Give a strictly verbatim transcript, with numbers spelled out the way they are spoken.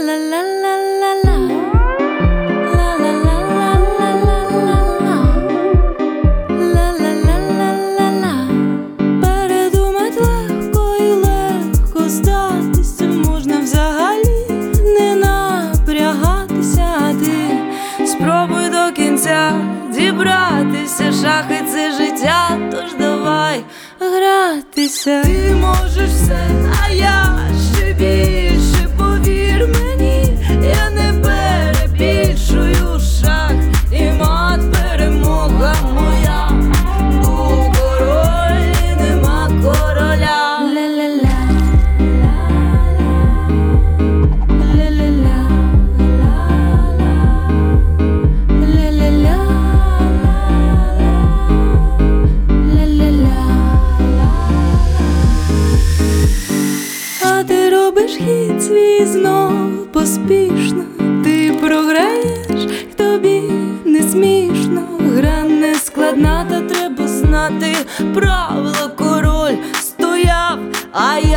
Передумать легко і легко здатися, можна взагалі не напрягатися. Ти спробуй до кінця дібратися, шахи — це життя, тож давай гратися. Ти можеш все, а я ще більше, повір мені, я не перебільшую. Шах і мат, перемога моя, був король і нема короля. Ля-ля-ля, ля-ля-ля, ля-ля-ля, ля-ля-ля. А ти робиш хід свій знов поспішно, ти програєш, й тобі не смішно. Гра не складна, та треба знати правила. Король стояв, а я